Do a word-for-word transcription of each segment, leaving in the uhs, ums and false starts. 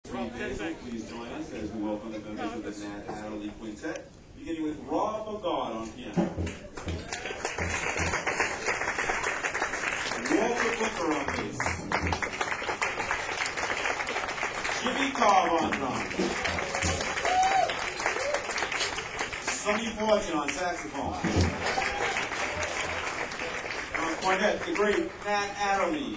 Please join us as we welcome the members of the Nat Adderley Quintet, beginning with Rob McGod on piano, Walter Booker on bass, Jimmy Cobb on drums, Sonny Fortune on saxophone, on cornet, the great Nat Adderley.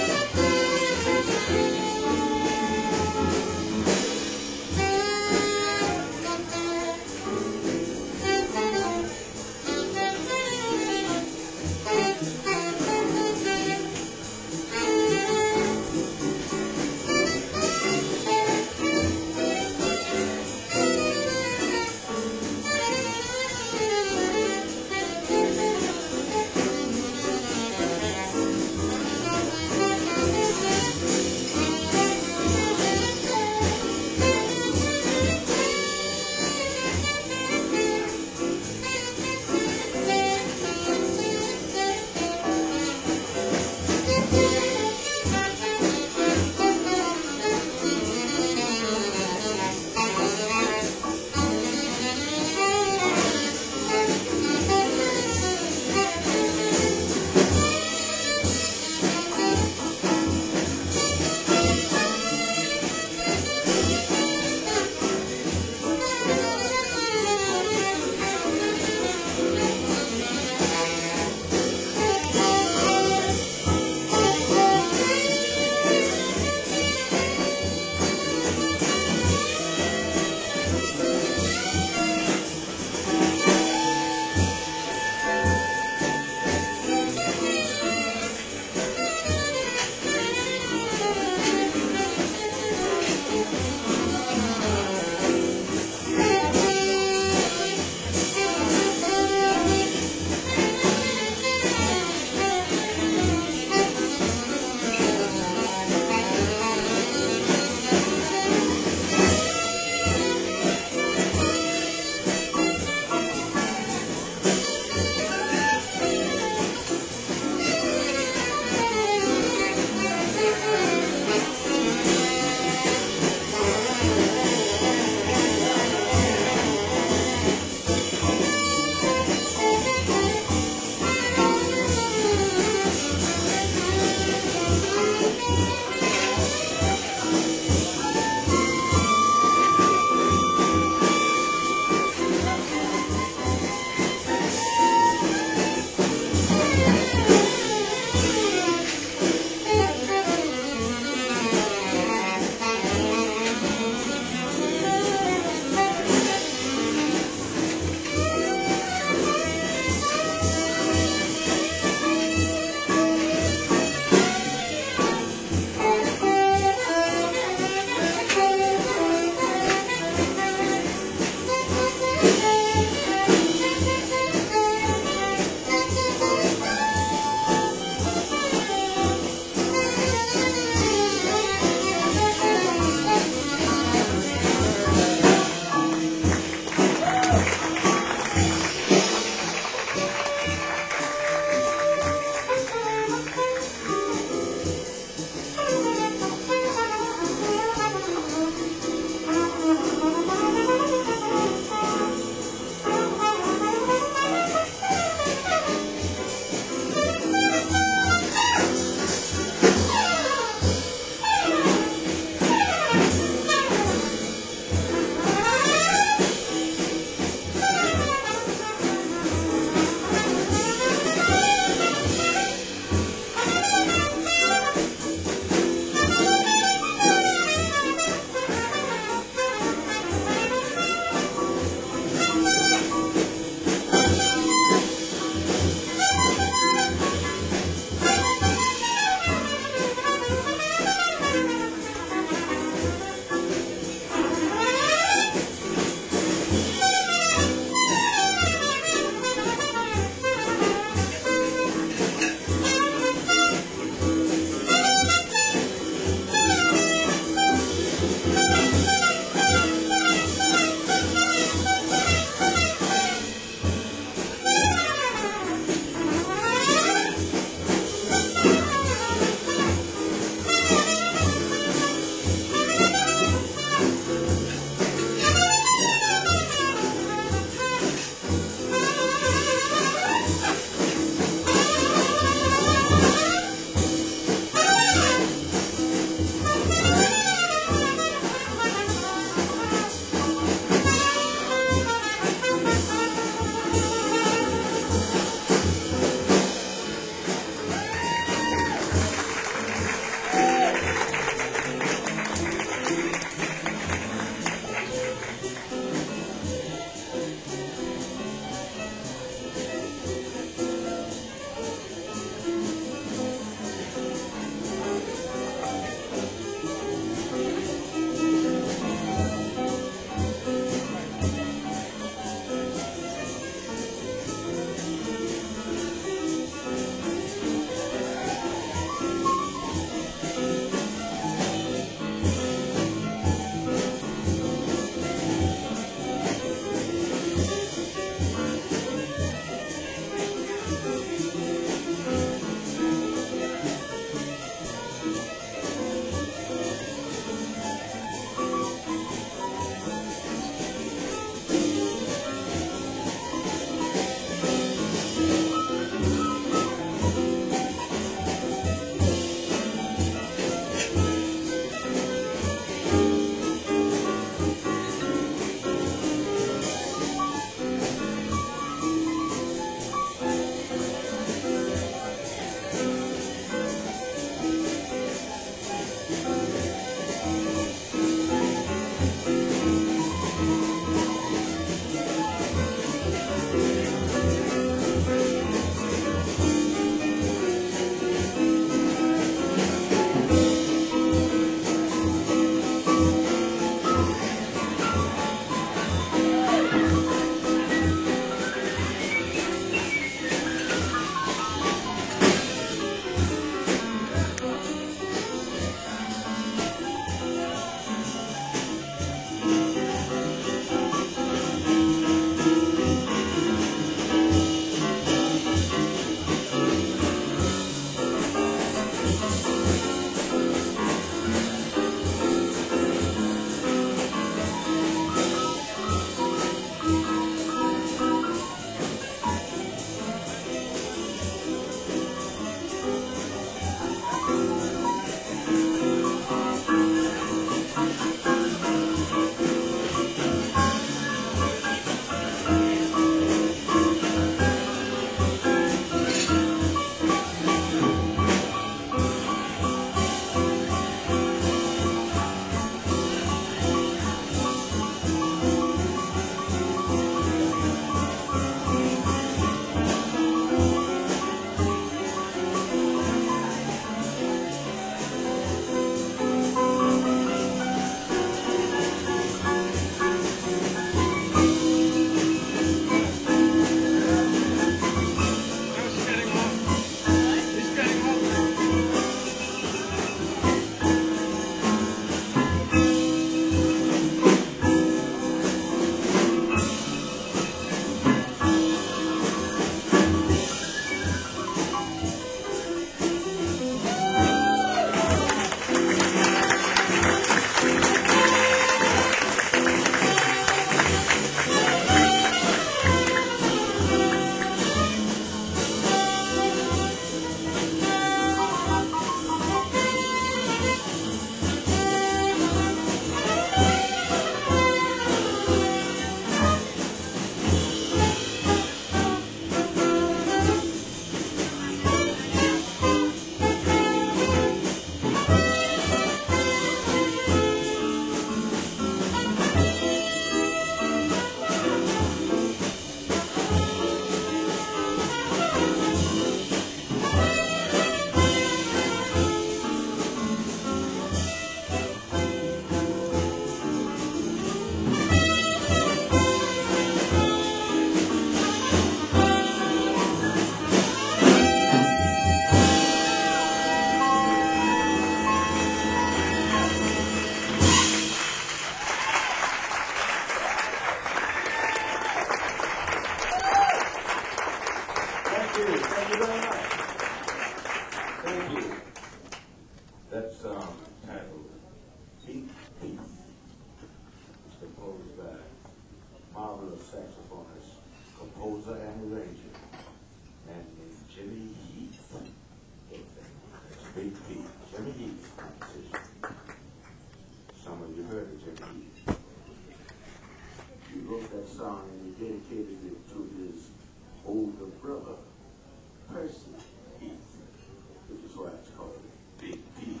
composer and arranger. And Jimmy Heath. That's Big P. Jimmy Heath, composition. Some of you heard of Jimmy Heath. He wrote that song and he dedicated it to his older brother, Percy Heath, which is why it's called Big P.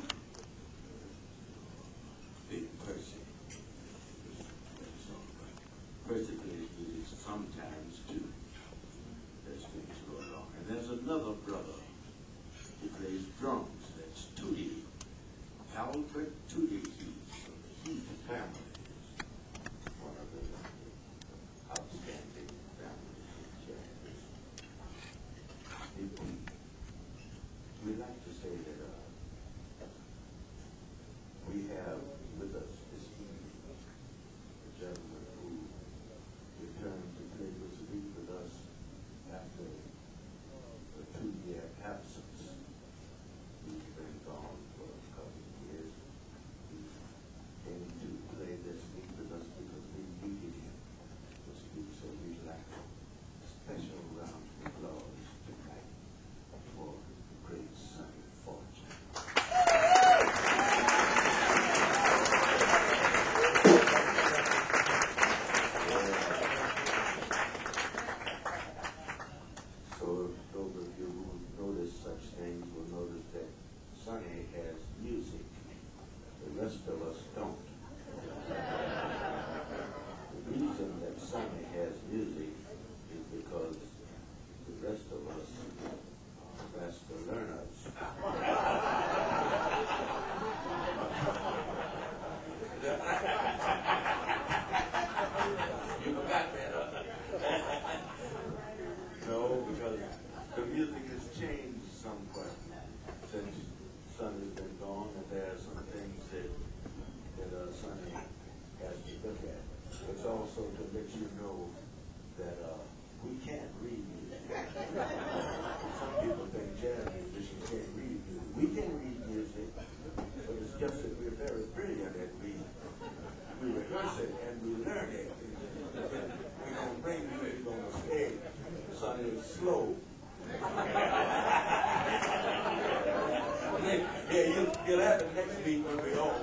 Big Percy. Percy plays music sometimes too. There's things going on. And there's another brother. He plays drums. That's Tootie. Albert Tootie Heath of the Heath family. One of the outstanding families in jazz. We like to say that uh, we have with us this evening a gentleman who returned to play this week with us after a two-year absence. He's been gone for a couple of years. He came to play this week with us because we needed him this week, so we'd like a special round of applause tonight for the great Sonny Fortune. So those of you who notice such things will notice that Sonny has music. The rest of us don't. The reason that Sonny has music is because the rest of us are faster learners. You forgot that, huh? No, because the music has changed somewhat since Sonny's been gone, and there are some things that that uh, Sonny has to look at. It's also to let you know that uh, we can't read music. Some people think jazz musicians can't read music. We can read music, but it's just that we're very brilliant at reading. We rehearse it and we learn it. We don't bring music on the stage. Sonny is slow. Yeah, you'll, you'll have it next week when we're off.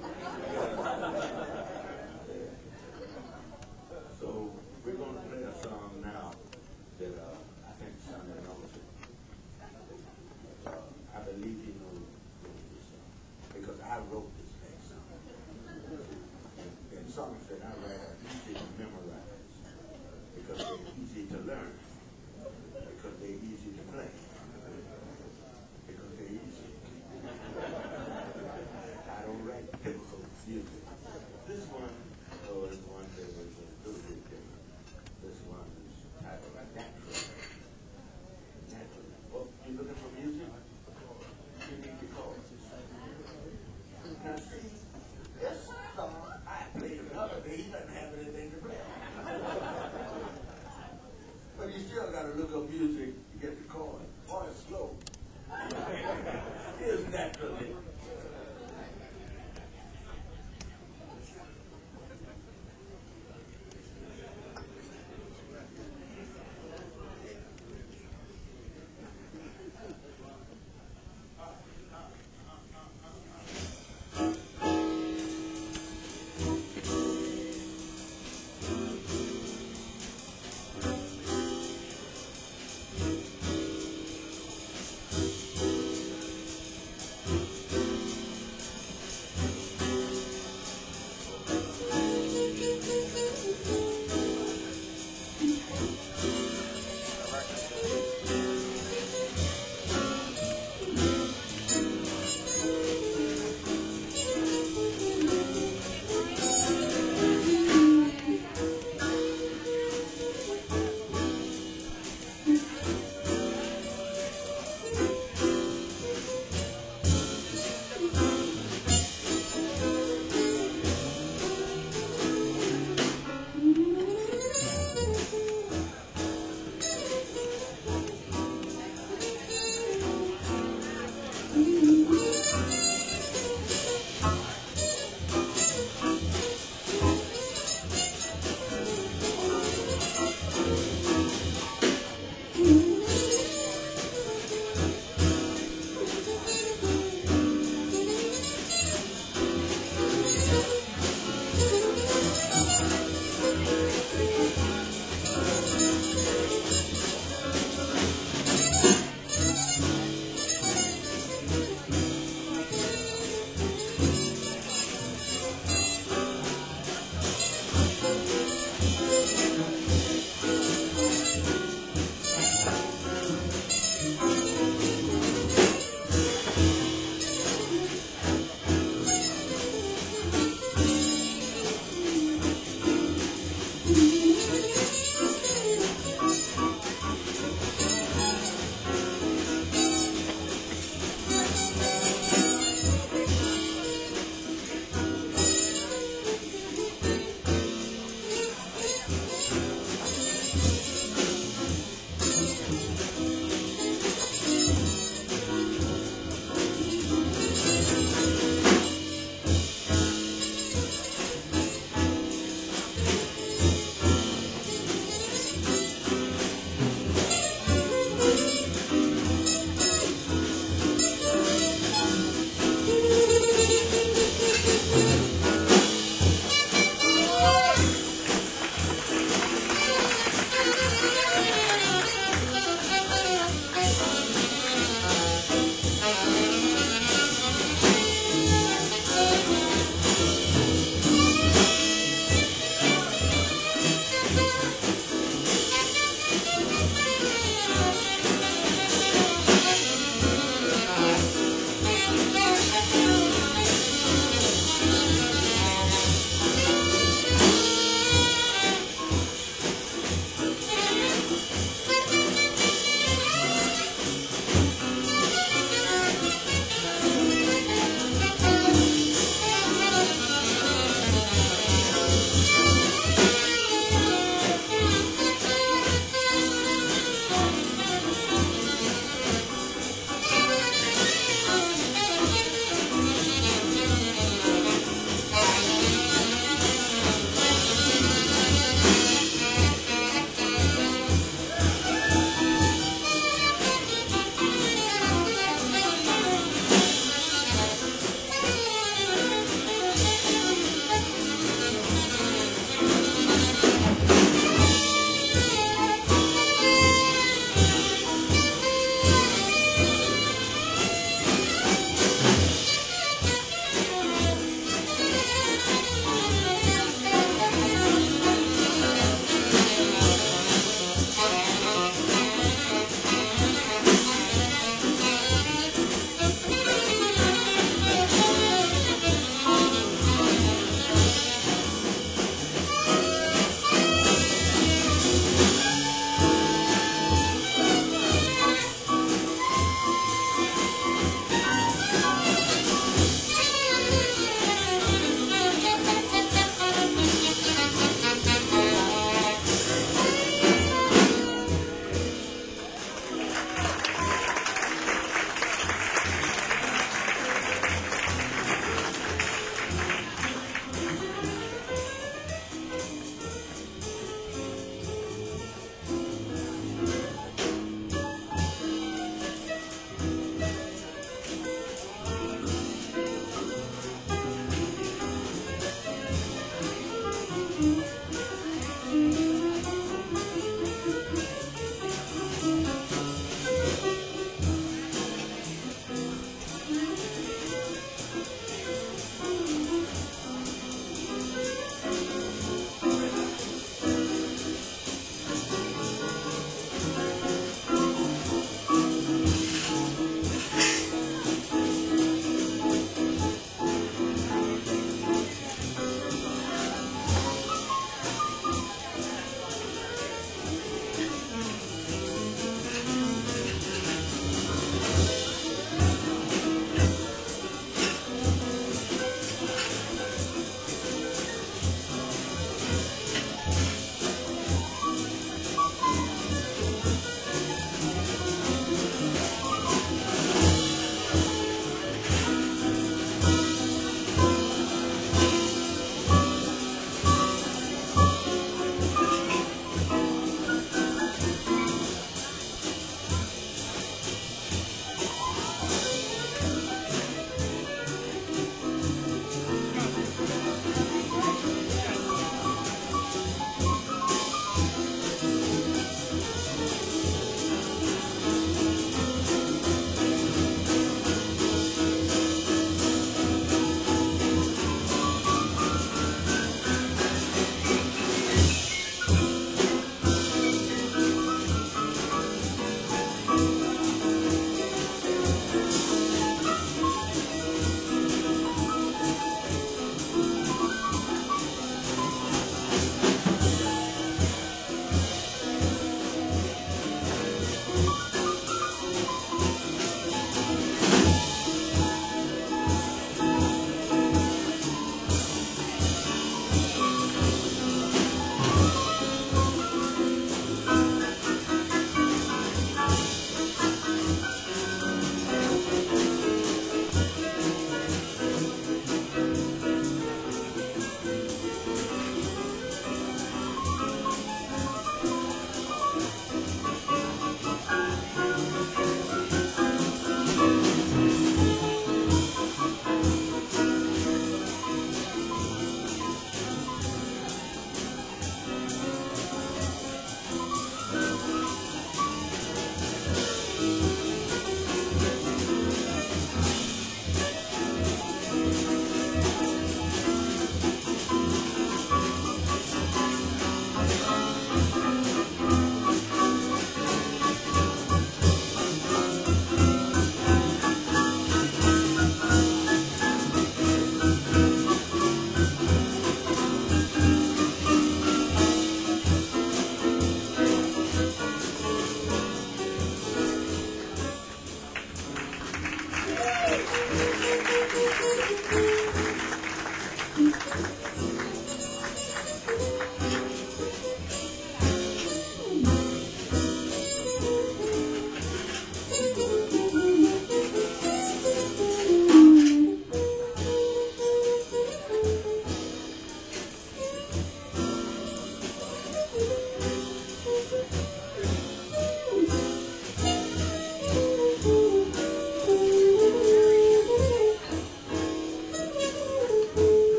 So we're going to play a song now that uh, I think Sonny knows it. Uh, I believe he knows this song because I wrote this next song. And songs that I write are easy to memorize because they're easy to learn, because they're easy to play, because they're easy. I don't write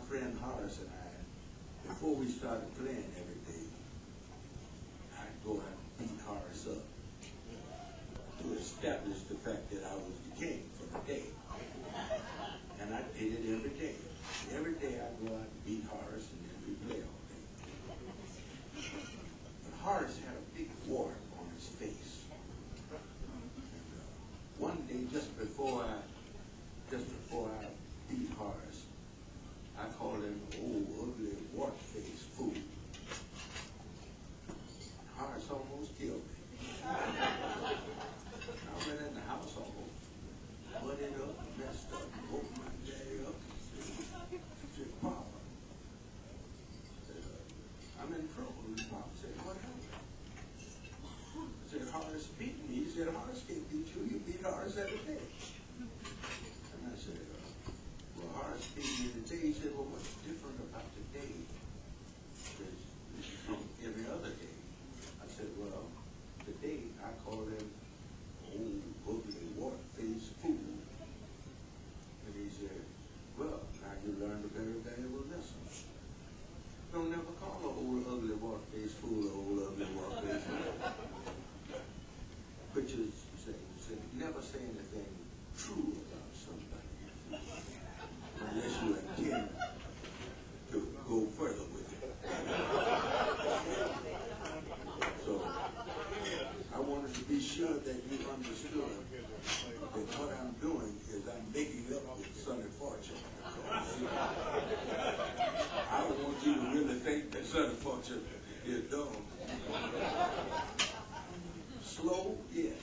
friend Horace and I, before we started playing every day, I'd go out and beat Horace up to establish the fact that I was the king for the day. And I did it every day. Every day I'd go out and beat Horace, and then we'd play all day. But Horace had a big wart on his face. And uh, one day, just before I, just before I beat Horace, I called him old, ugly, wart-faced fool. Horace almost killed me. I went in the house almost, muddied up, messed up, woke my daddy up. I said, Papa, said, uh, I'm in trouble. And Papa said, what happened? I said, Horace beat me. He said, Horace can't beat you. You beat Horace every day. And I said, uh, well, Horace beat me today. He said, well, what's different about today from every other day? I said, well, today I call him old, ugly, wart-faced fool. And he said, well, now you learned a very valuable lesson. Don't never call an old, ugly, wart-faced fool an old, ugly, wart-faced fool. Which is saying, saying, never say anything true about somebody unless you intend to go further with it. So, I wanted to be sure that you understood that what I'm doing is I'm making up with Sonny Fortune. I don't want you to really think that Sonny Fortune is dumb. Slow, yes.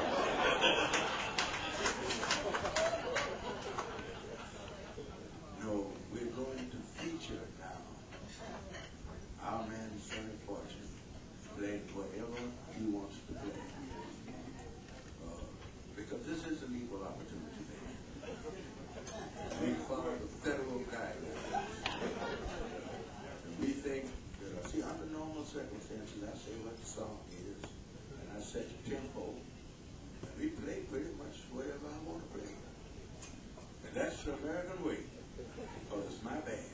No, we're going to feature now our man Sonny Fortune playing whatever he wants to play. Uh, because this is an equal opportunity thing. We follow the federal guidelines. And we think that, uh, see, under normal circumstances, I say what the song is, and I set the tempo, and we play pretty much whatever I want to play. And that's the American way, because it's my band.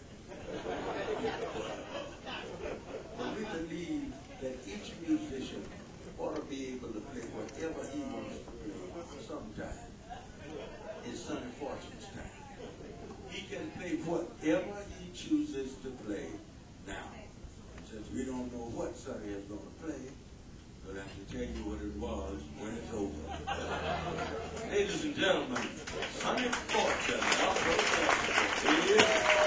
But we believe that each musician ought to be able to play whatever he wants to play sometime. It's Sonny Fortune's time. He can play whatever he chooses to play now. Since we don't know what Sonny is going to play, but I can tell you what it was when it's over. Ladies and gentlemen, Sonny Fortune. Yeah.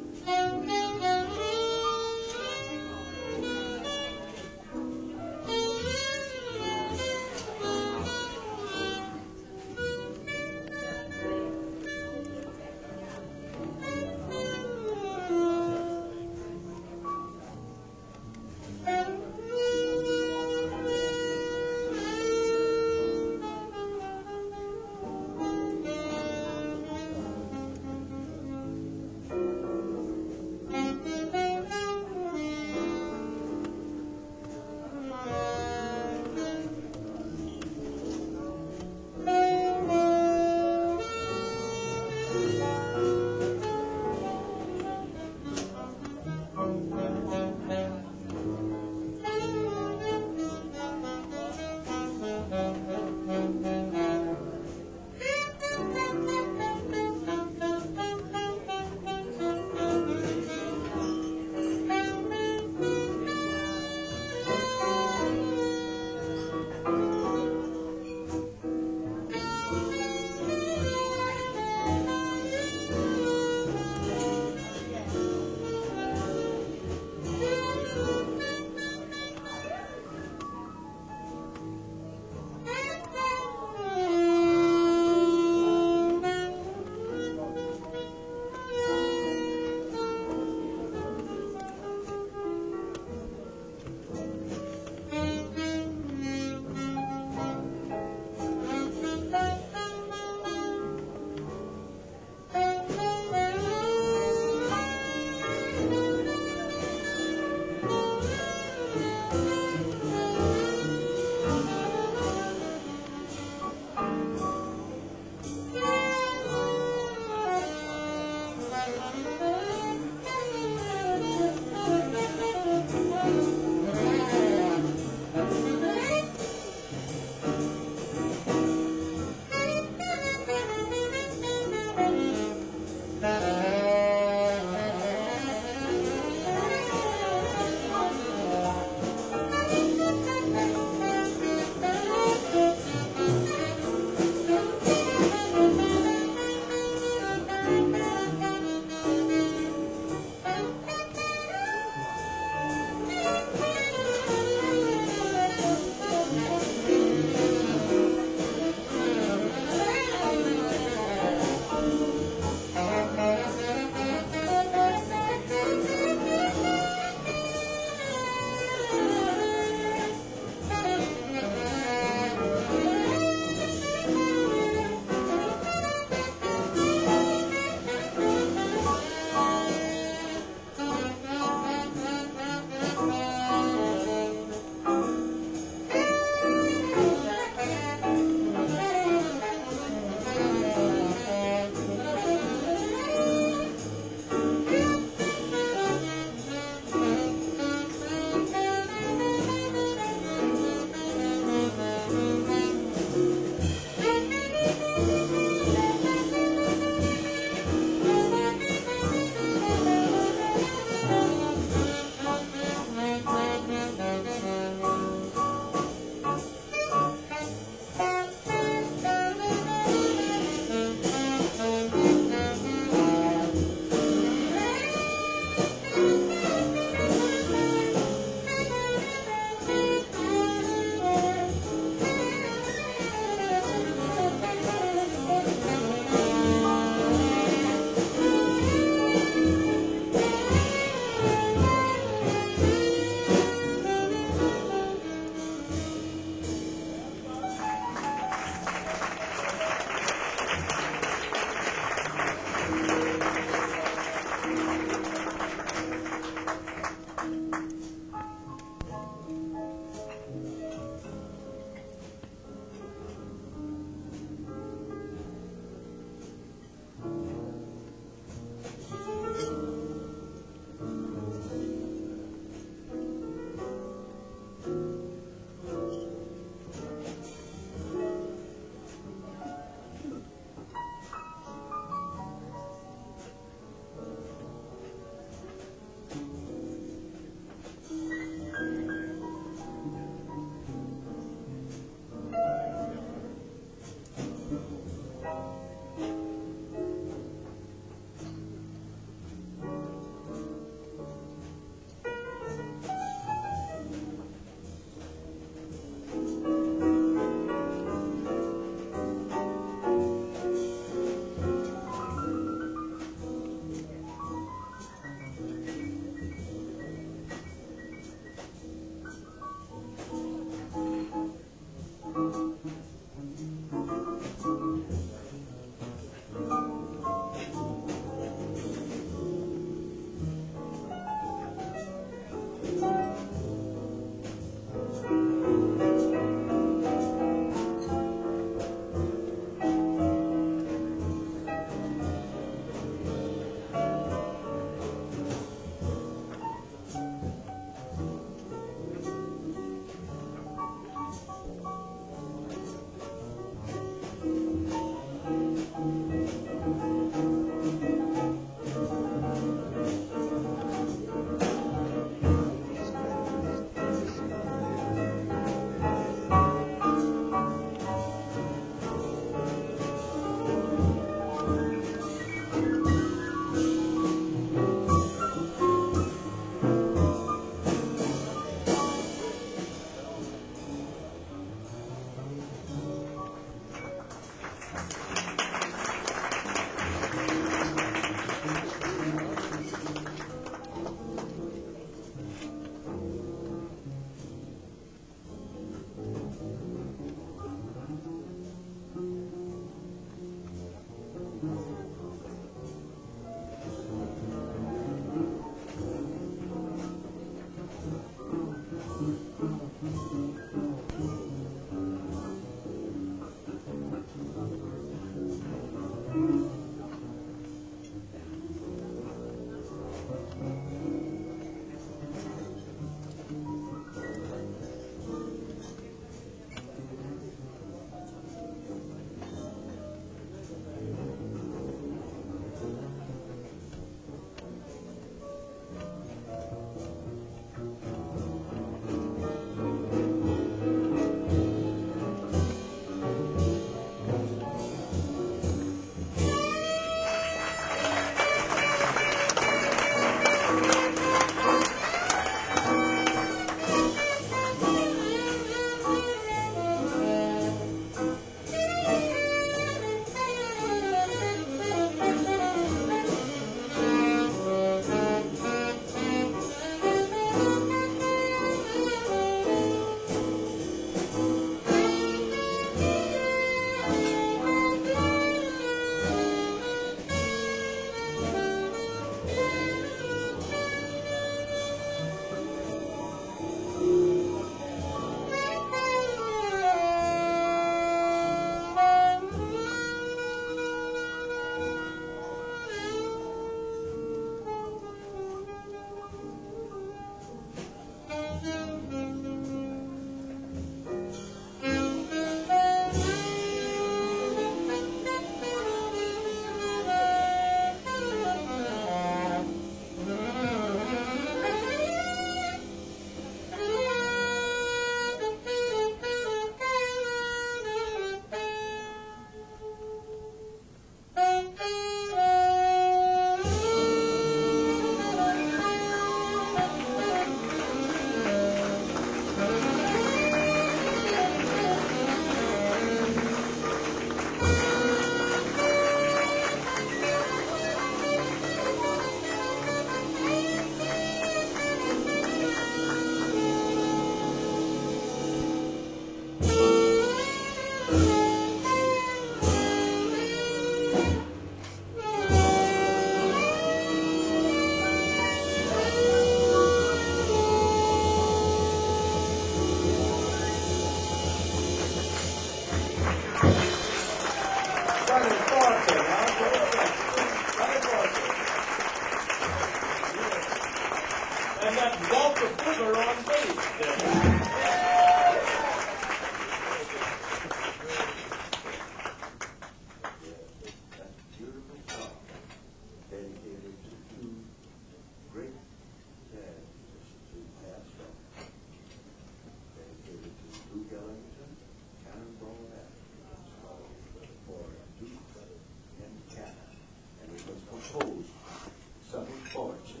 song dedicated to two great jazz musicians who passed on. Dedicated to Duke Ellington, Cannonball Adderley, for Duke and Cannon, and it was composed Southern Fortune.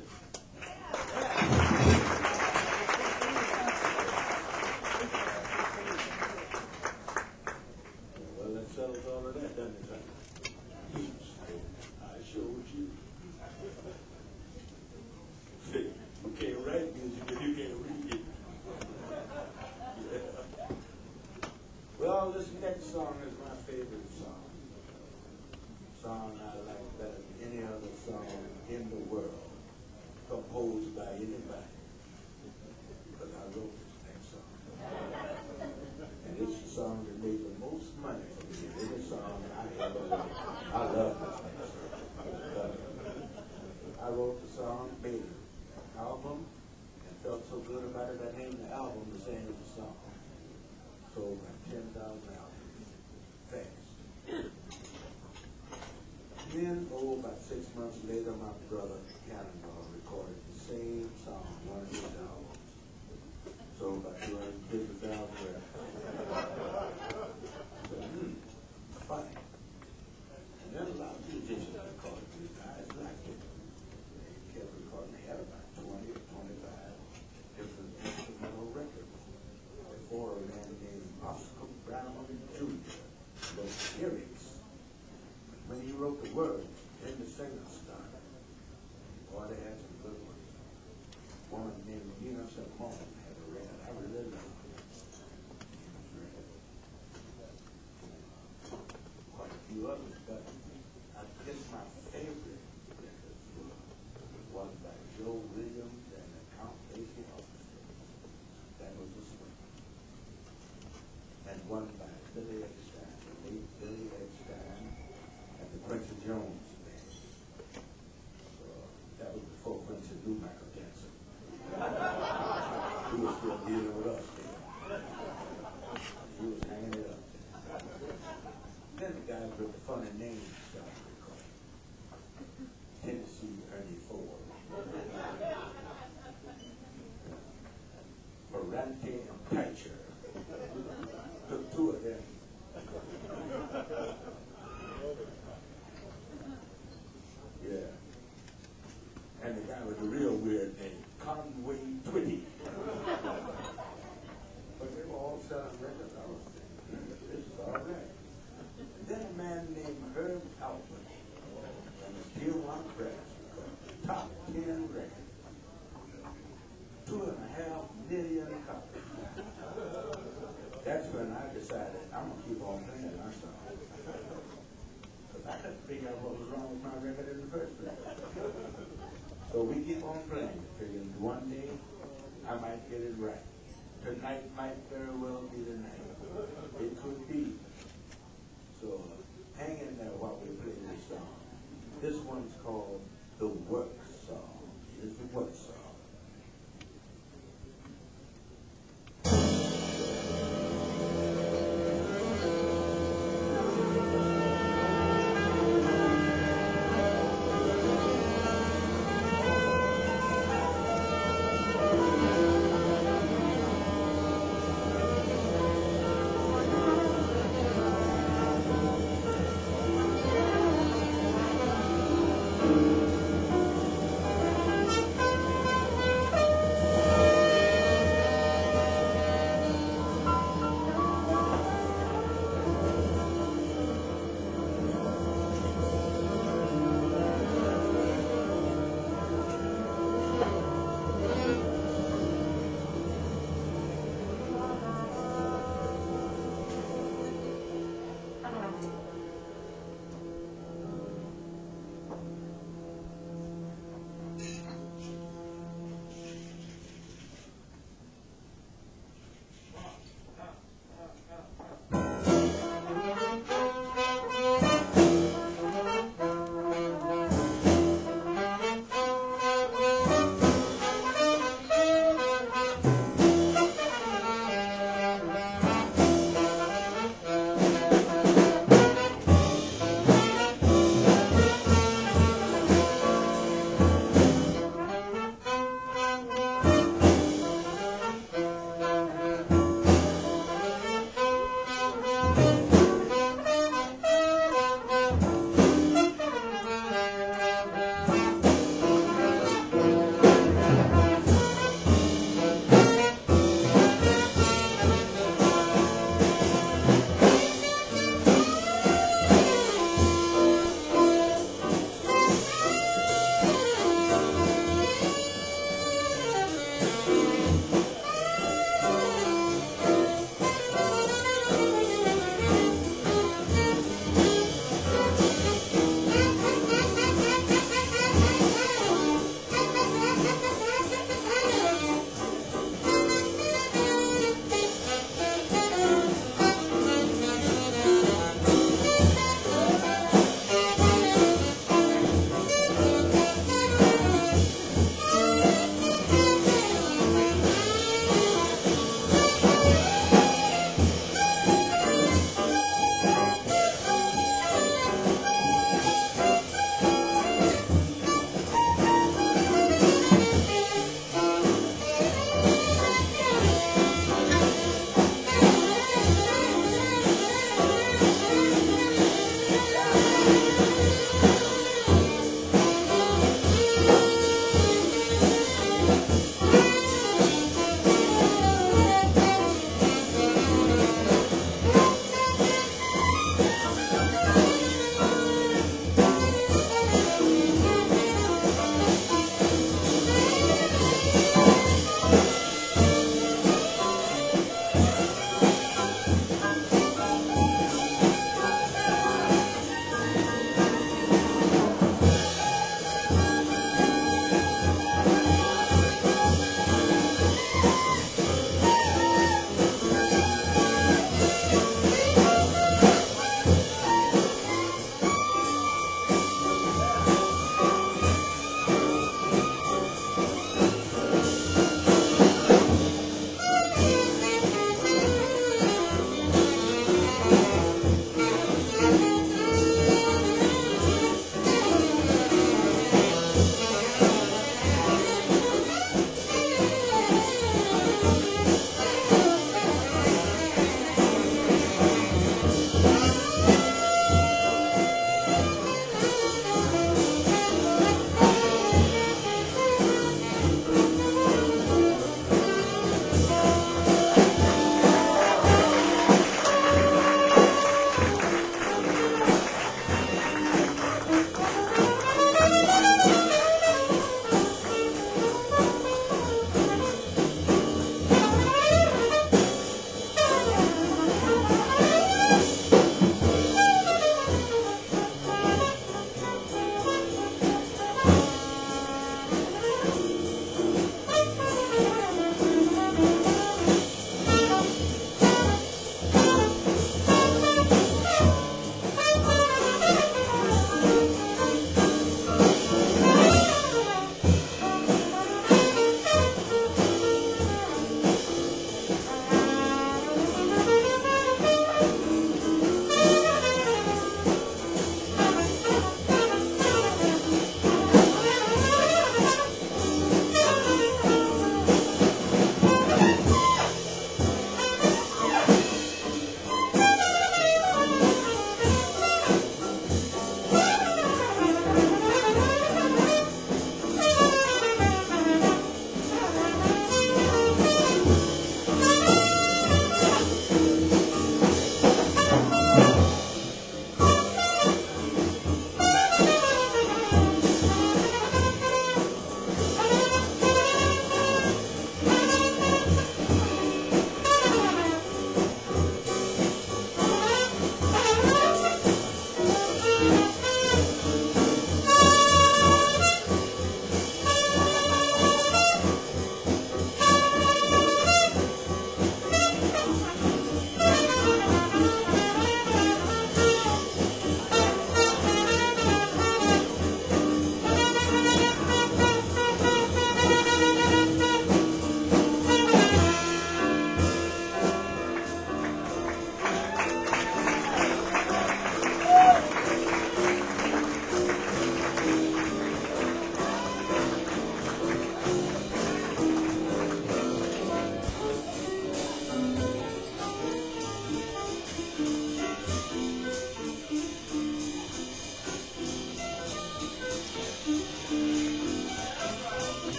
Well, that settles all of that, doesn't it? I showed you. See, you can't write music if you can't read it. Yeah. Well, this next song is my favorite song. Song I like better than any other song in the world, composed by anybody. Because I wrote this next song. And it's the song that made the most money for me. Any song I ever wrote. I love this next song. Uh, I wrote the song, made an album, and felt so good about it, I named the album the same as the song. Sold like ten thousand albums. Fast. Then, oh, about six months later, my brother Cannonball recorded the same song, one of his albums. Sold about two hundred fifty thousand records. So, hmm, funny. And then a lot of musicians recorded these guys liked it. They kept recording. They had about twenty or twenty-five different instrumental records. Before a man named Oscar Brown Junior wrote the lyrics. When he wrote the words, then the singer started. Boy, they had some good ones. A woman named Nina Simone had a record. I really love it. Quite a few others, but I guess my favorite records were one by Joe Williams and the Count Basie Orchestra. That was a swing. And one by Billy Eckstein, the late Billy Eckstein, and the Quincy Jones band. So that was before Quincy knew Michael Jackson. He was still dealing with us then. He was hanging it up. Then the guys with the funny names started recording. Tennessee Ernie Ford. Ferrante and Teicher. Took two of them. Yeah. And the guy with the real weird name, Conway Twitty. But they were all selling records. I was thinking, this is all right. And then a man named Herb Alpert and the Tijuana Press recorded top ten records. Two and a half million copies. That's when I decided I'm going to keep on playing my song. Because I couldn't figure out what was wrong with my record in the first place. So we keep on playing, figuring one day I might get it right. Tonight might very well be the night. It could be. So hang in there while we play this song. This one's called The Work Song. Here's the Work Song.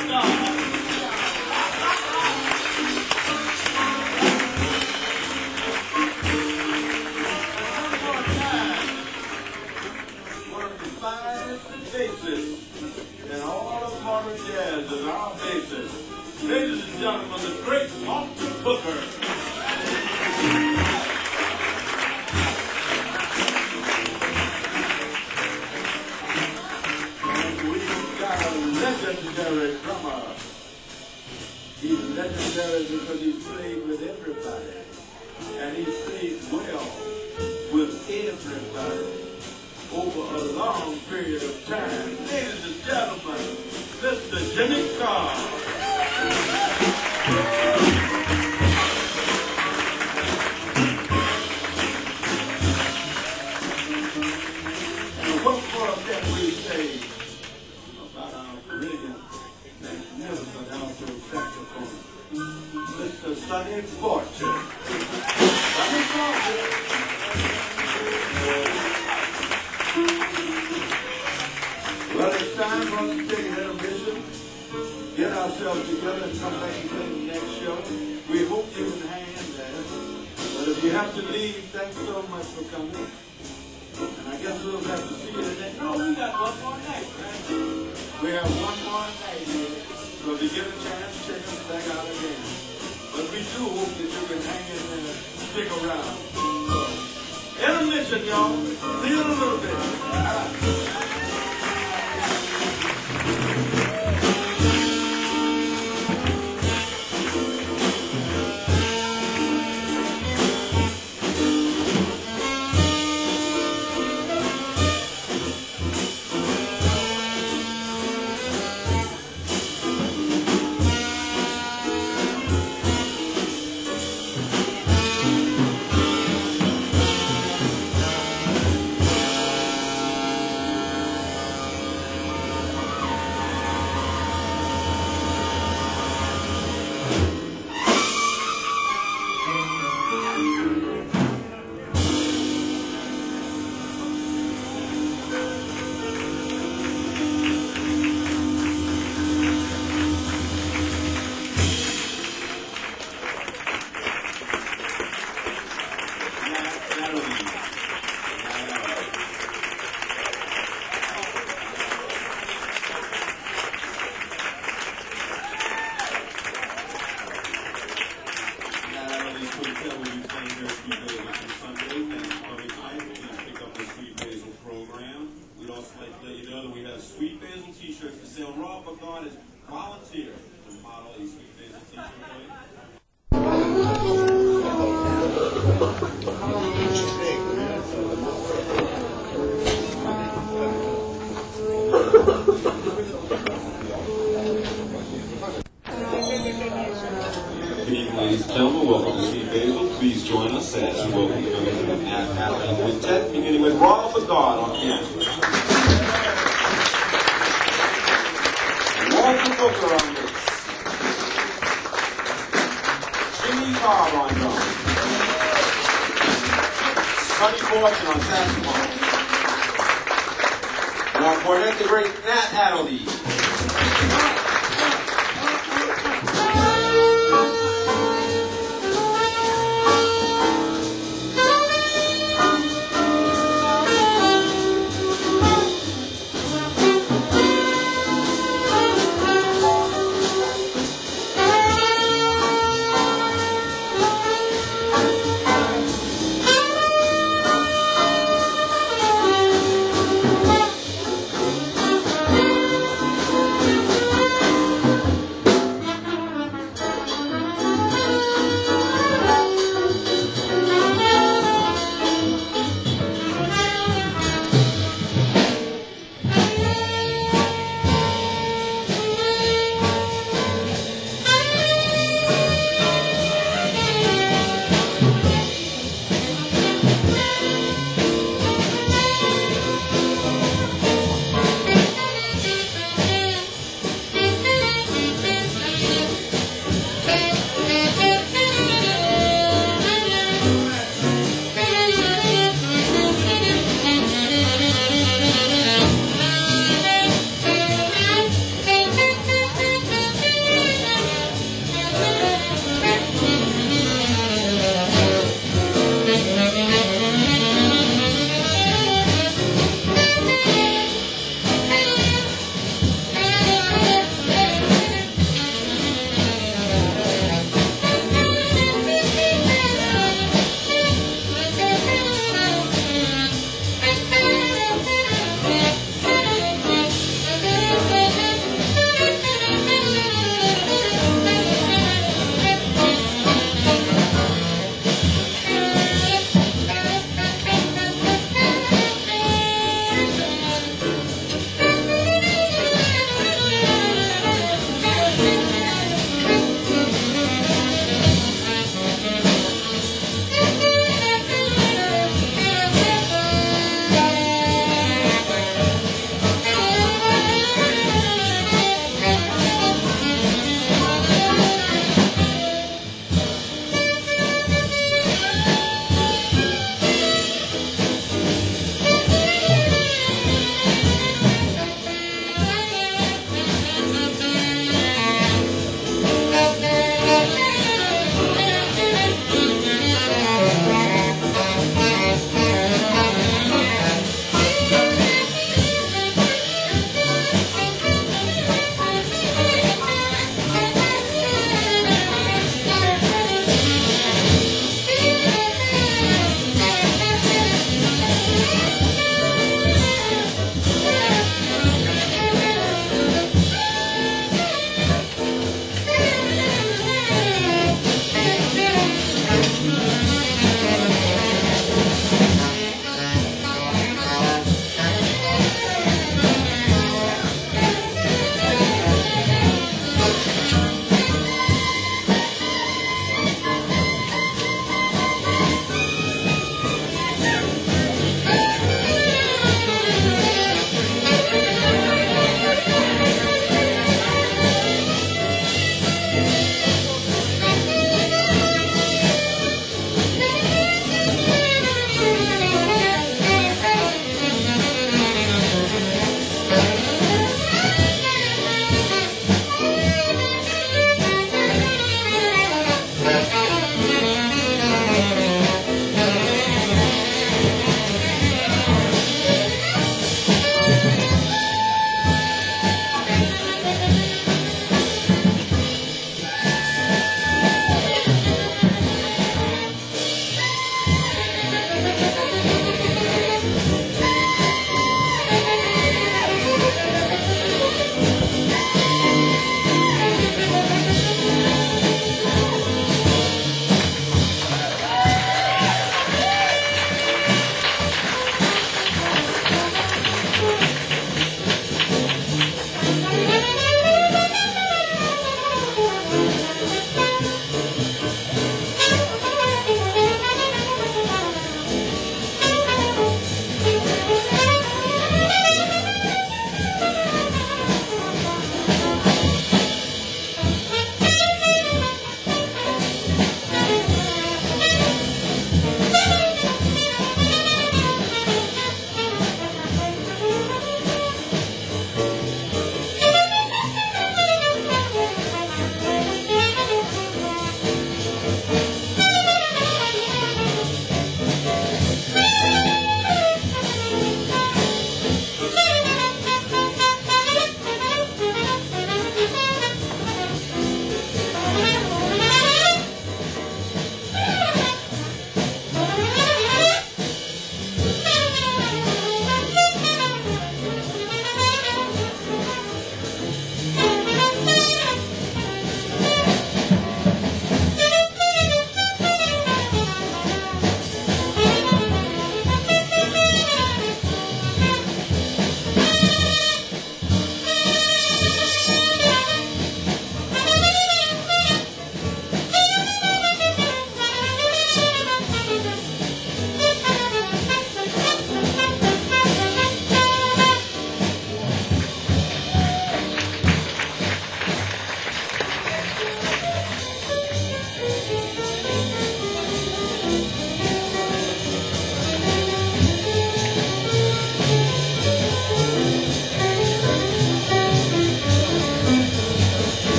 One of the finest bassists in all of modern jazz is our bassist. Ladies and gentlemen, the great Austin Booker. And we've got a legendary drummer. He's legendary because he's played with everybody. And he's played well with everybody over a long period of time. Ladies and gentlemen, Mister Jimmy Carr. And what more can we say about our brilliant, magnificent alto saxophone, Mister Sonny Fortune? Sonny Fortune. Well, it's time for us to take an intermission, get ourselves together, and come back and play the next show. We hope you can hang in there. But if you have to leave, thanks so much for coming. And I guess we'll have to see you the next. No, we got one more night, right? We have one more night here. So if you get a chance, check us back out again. But we do hope that you can hang in there, stick around. Intermission, y'all. See you in a little bit. Ladies and gentlemen, welcome to Sweet Basil. Please join us as you welcome the members of the Nat Adderley Quintet, beginning with Rob Agard on piano, Walter Booker on bass, Jimmy Carr on drums, Sonny Fortune on saxophone, and on cornet, the great Nat Adderley.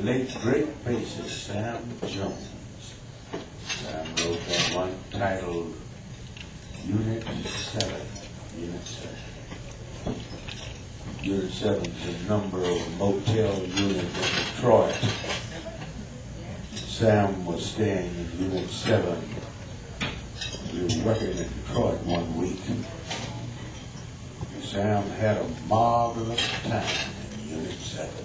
late great bassist Sam Jones. Sam wrote that one titled Unit seven. Unit seven. Unit seven is a number of motel unit in Detroit. Sam was staying in Unit seven. We were working in Detroit one week. Sam had a marvelous time in Unit seven.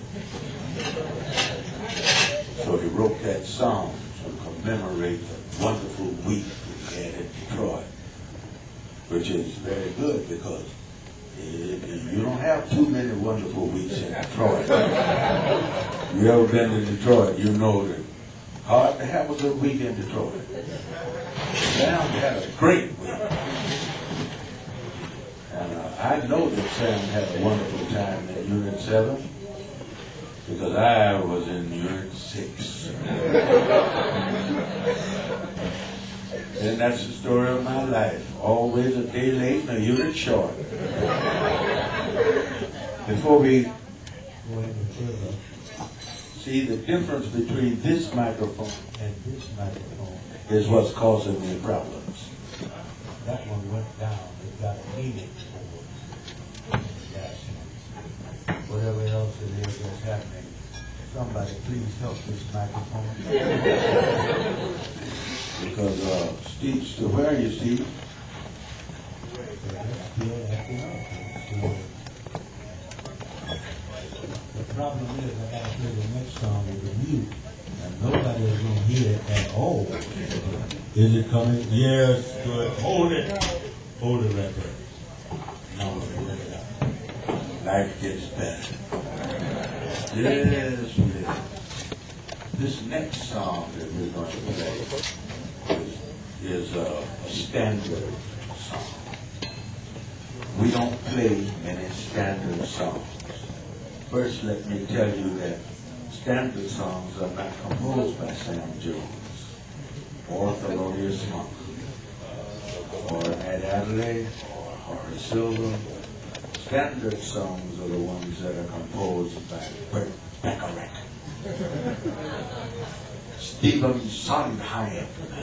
So he wrote that song to commemorate the wonderful week we had in Detroit, which is very good because you don't have too many wonderful weeks in Detroit. You ever been to Detroit, you know that hard to have a good week in Detroit. Sam had a great week. And uh, I know that Sam had a wonderful time in Unit seven because I was in Unit six. And that's the story of my life. Always a day late and a unit short. Before we go any further, see the difference between this microphone and this microphone is what's causing me problems. That one went down. It got a meaning for yes. Whatever else it is that's happening. Somebody please help this microphone. Because uh, Steve, still, where are you, Steve? The problem is I got to play the next song with the mute, and nobody is going to hear it at all. Is it coming? Yes, good. Hold it. Hold it right there. Now we'll let it out. Life gets better. Yes, yes. This next song that we're going to play is, is a, a standard song. We don't play many standard songs. First, let me tell you that standard songs are not composed by Sam Jones or Thelonious Monk or Ned Adderley or Horace Silver. Standard songs are the ones that are composed by Burt Bacharach, Stephen Sondheim,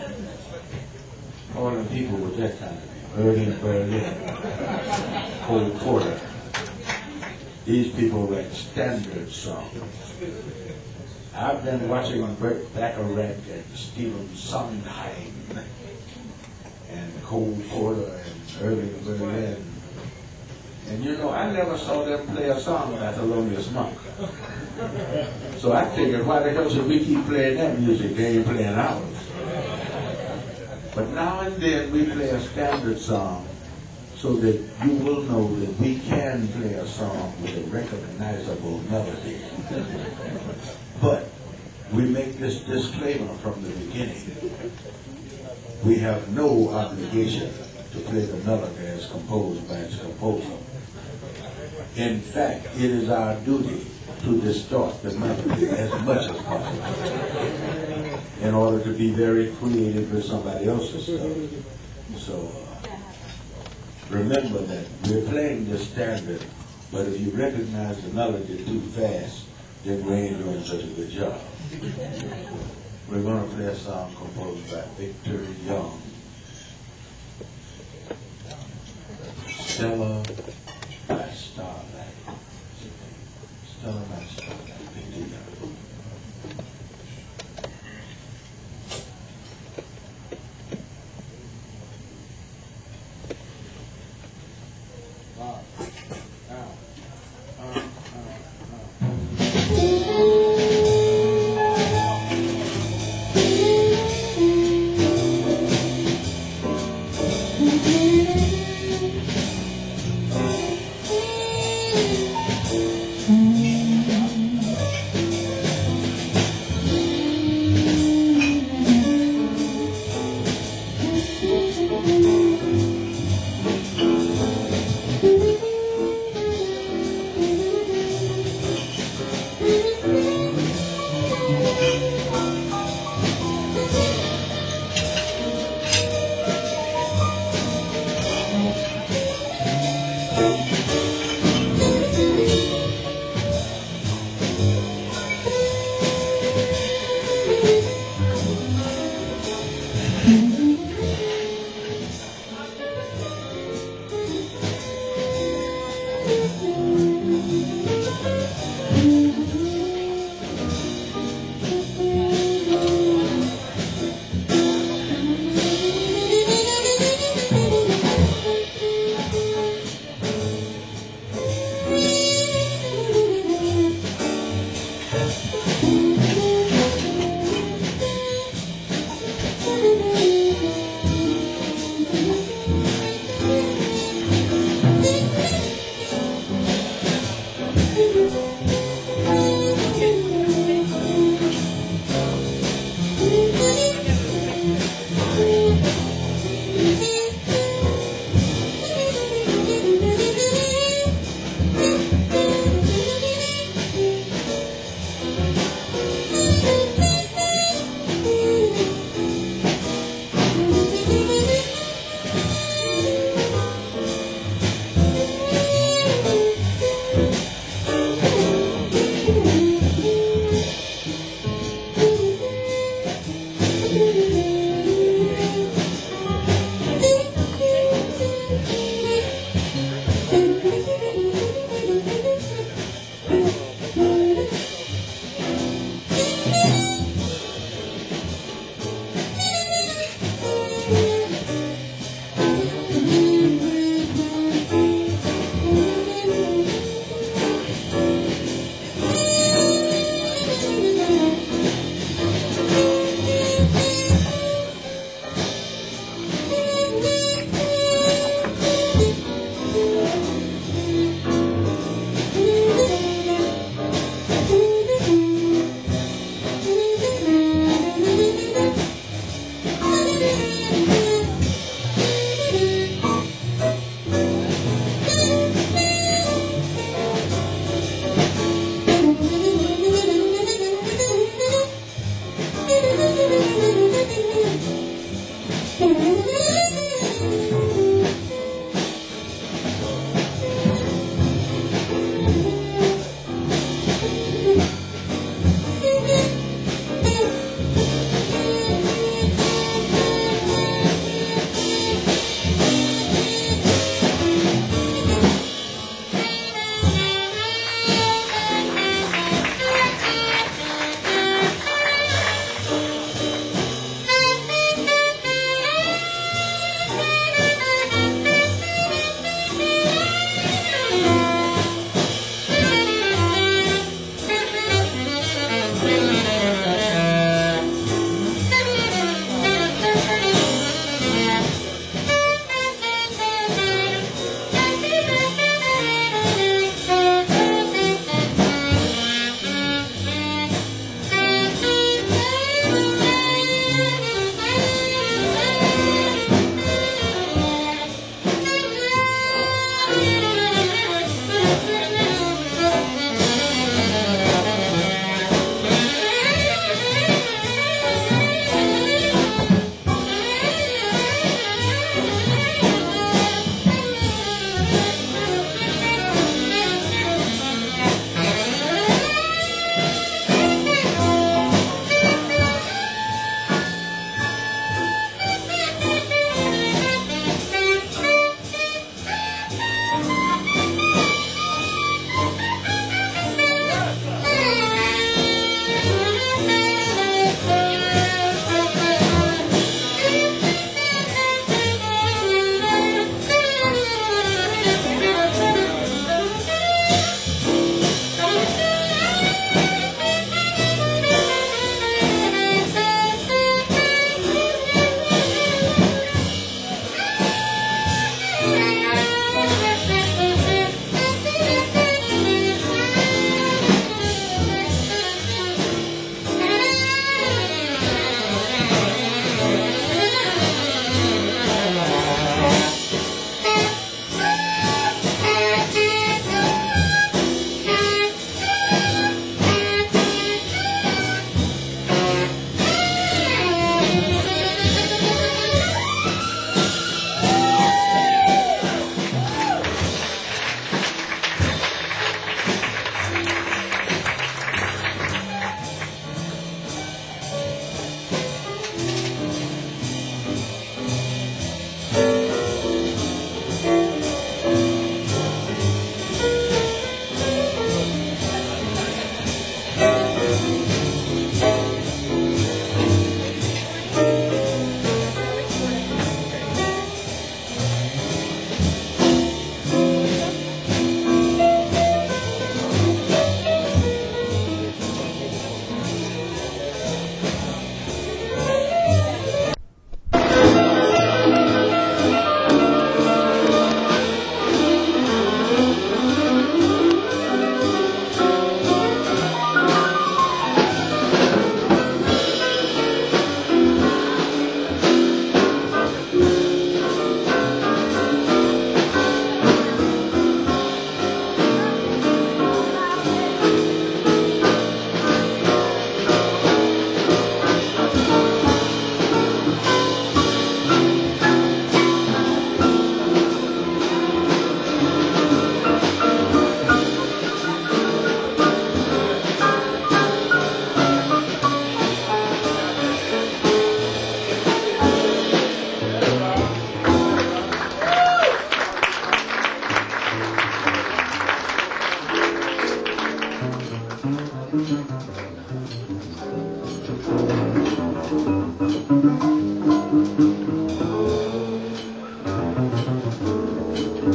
all the people with that kind of name, Irving Berlin, Cole Porter. These people write standard songs. I've been watching Burt Bacharach and Stephen Sondheim and Cole Porter and Irving Berlin. And you know, I never saw them play a song by Thelonious Monk. So I figured, why the hell should we keep playing that music? They ain't playing ours. But now and then we play a standard song so that you will know that we can play a song with a recognizable melody. But we make this disclaimer from the beginning. We have no obligation to play the melody as composed by its composer. In fact, it is our duty to distort the melody as much as possible in order to be very creative with somebody else's stuff. So uh, remember that we're playing the standard, but if you recognize the melody too fast, then we ain't doing such a good job. We're going to play a song composed by Victor Young. Stella by Starlight. Stella by Starlight. Victor Young. Wow. Wow. Uh, uh, uh. Oh,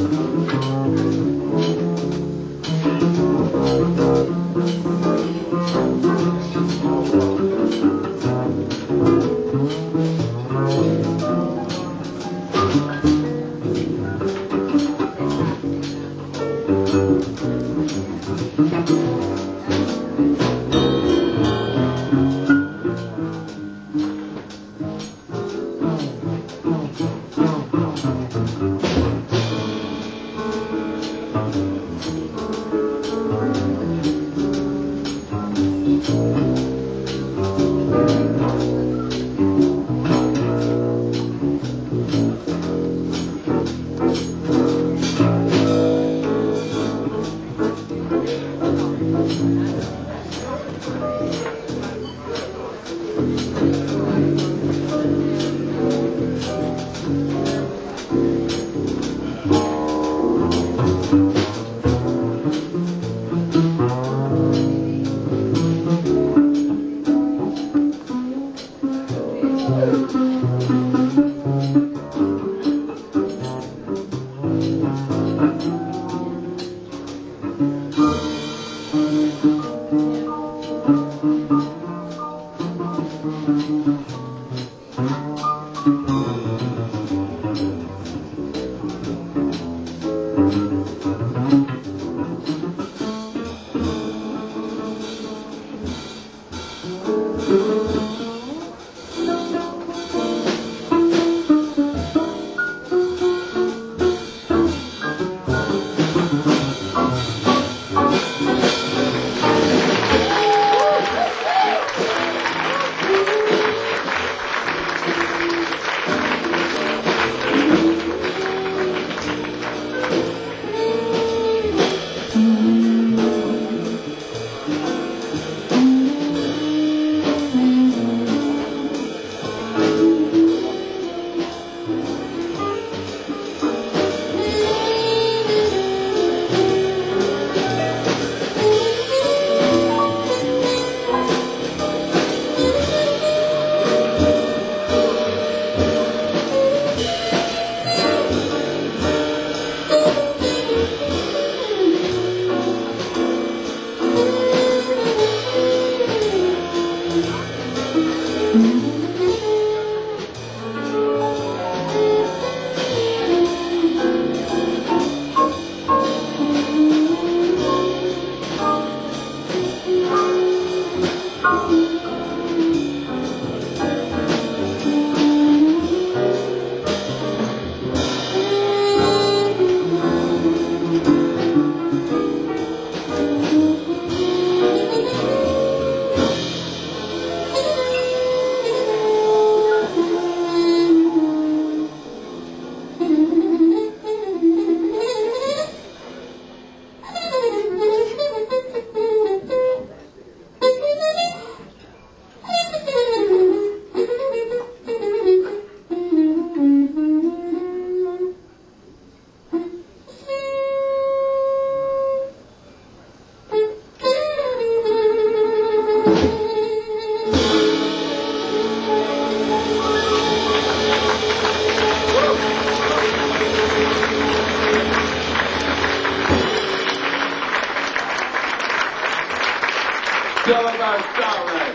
Tell about Starlight.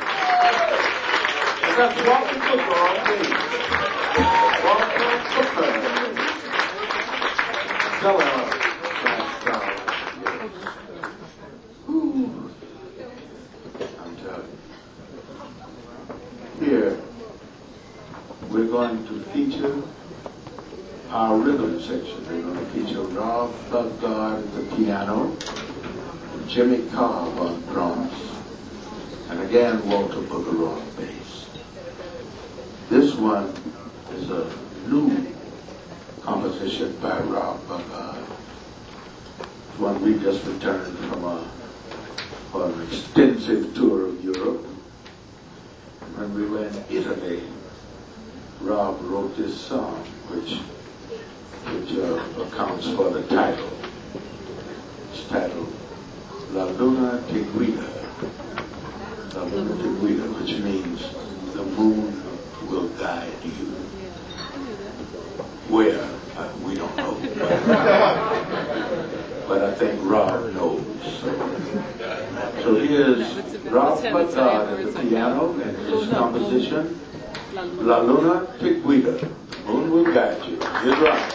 And that's Walking Cooper all day. Walking Cooper. Tell her about Starlight. Ooh. I'm telling you. Here, we're going to feature our rhythm section. We're going to feature Rob Thugard at the piano, Jimmy Cobb on drums, and again Walter Booker on bass. This one is a new composition by Rob Thugard. It's one we just returned from a, for an extensive tour of Europe. And when we were in Italy, Rob wrote this song, which which uh, accounts for the title. It's titled La Luna Te Guida. La Luna Te Guida, which means the moon will guide you. Where? Uh, we don't know. But I think Rob knows. So here's Rob Patard at the piano and his composition, La Luna Te Guida. Moon will guide you. Here's Rob.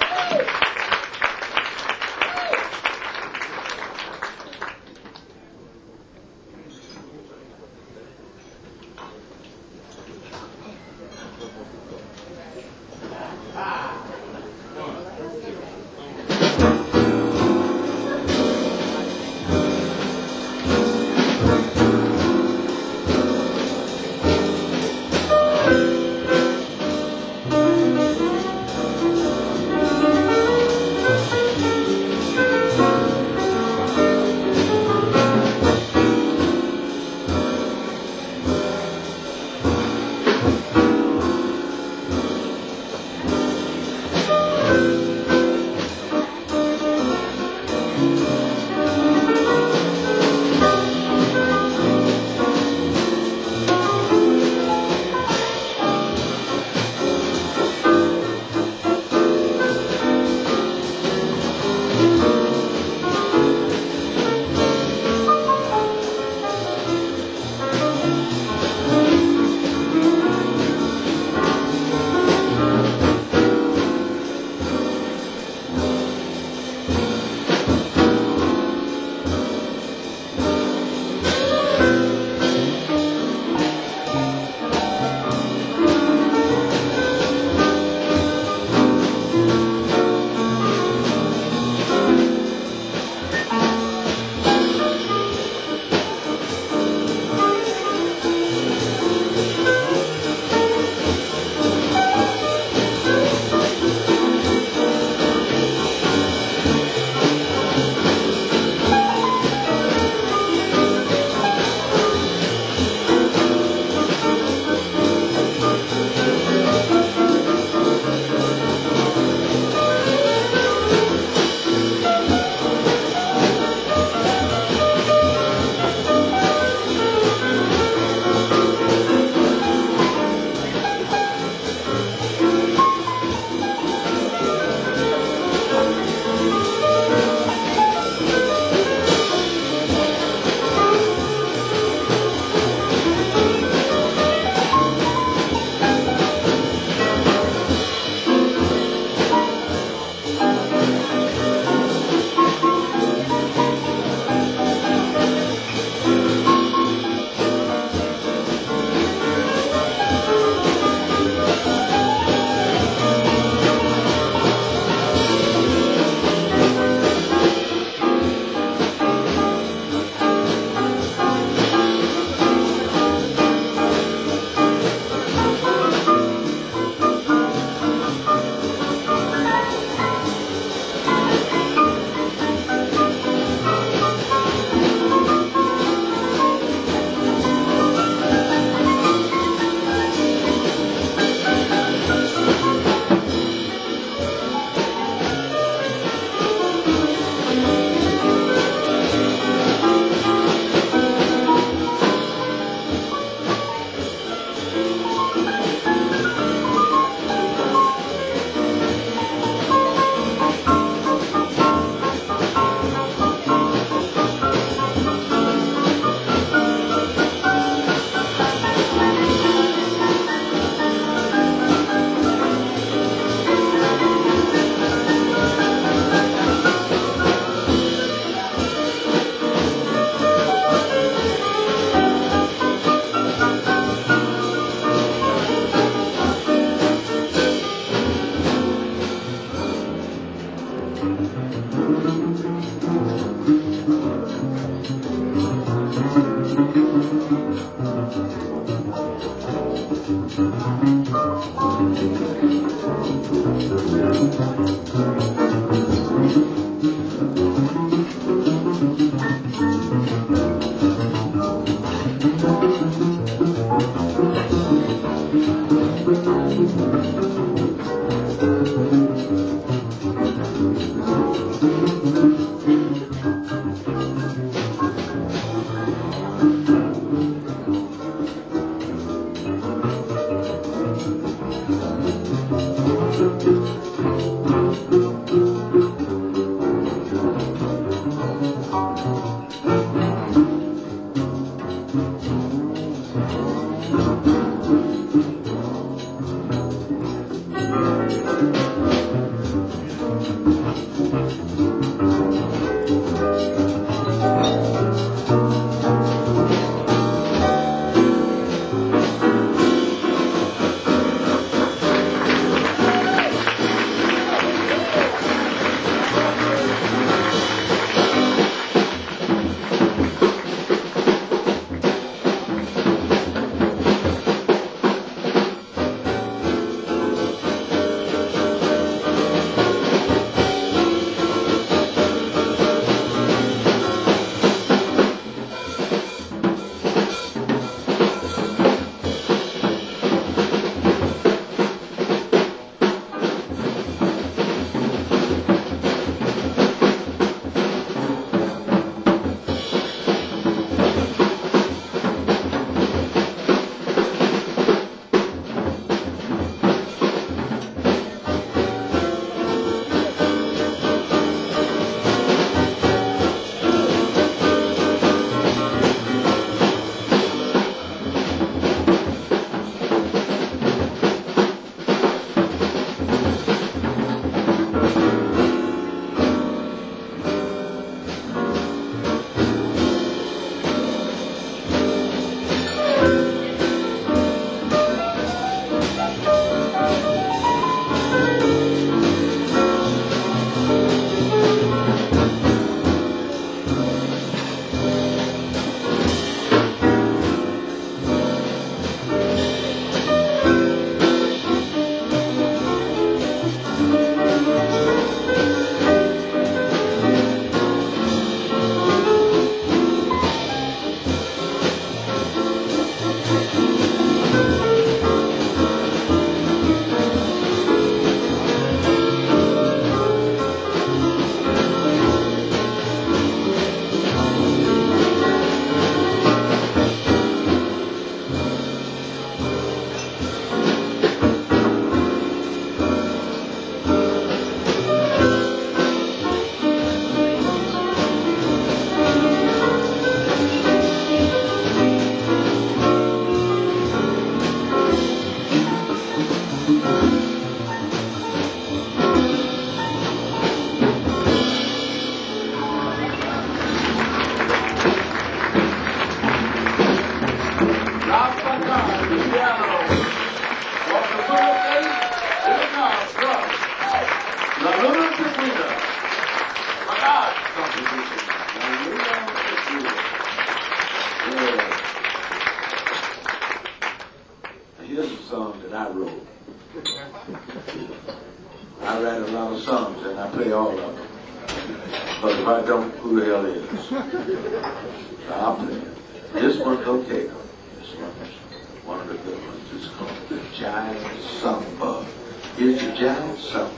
a lot of songs, and I play all of them. But if I don't, who the hell is? So I'll play it. This one's okay. This one's one of the good ones. It's called the Giant Samba. Here's the Giant Samba.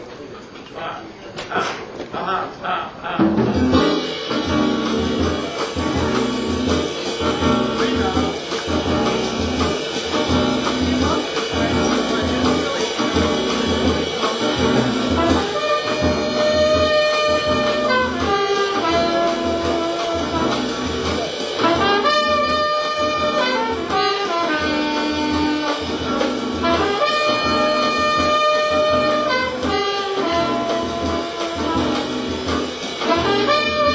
Thank you.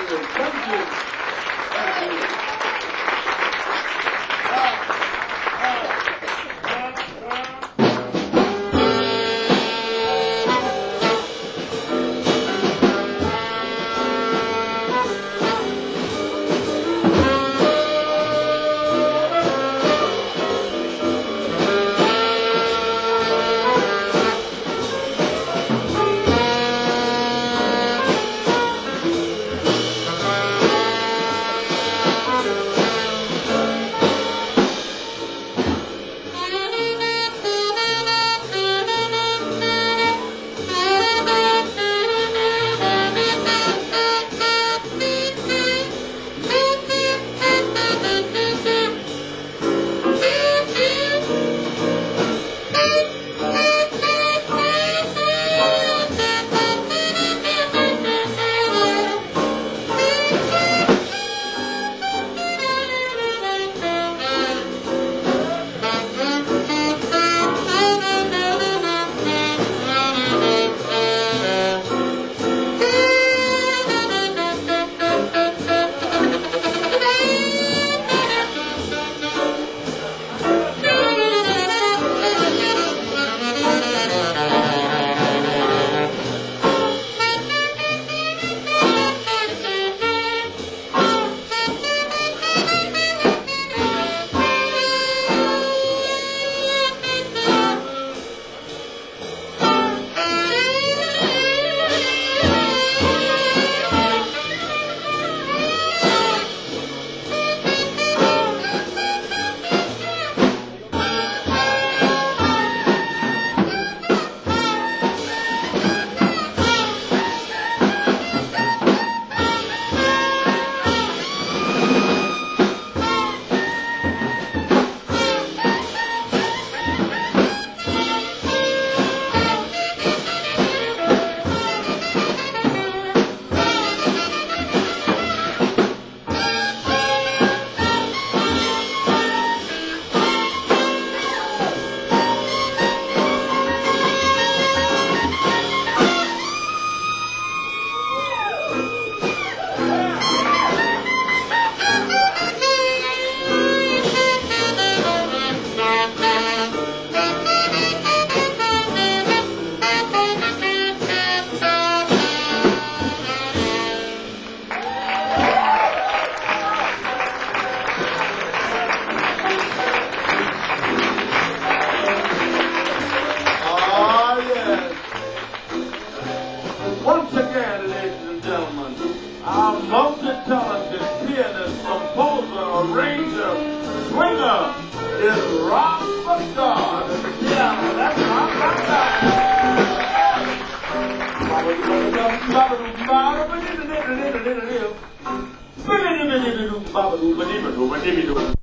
you. Thank you. Thank you. Once again, ladies and gentlemen, our multi-talented pianist, composer, arranger, swinger is Rob McGod. Yeah, that's Rob McGod.